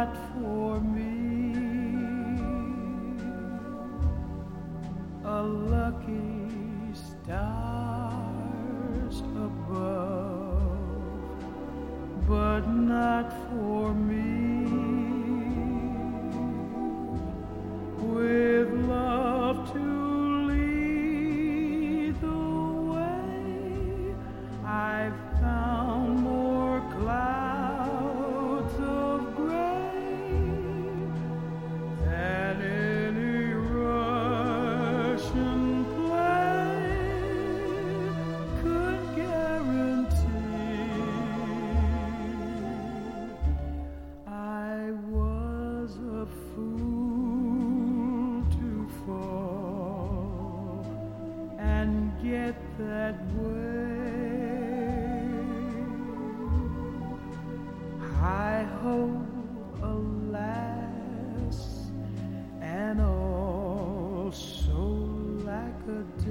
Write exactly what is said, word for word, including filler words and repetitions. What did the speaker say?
not for me. A lucky stars above, but not for me. With love to lead the way, I've found more clouds of gray than any Russian play could guarantee. I was a fool to fall and get that way. I hope, alas, and all so lack a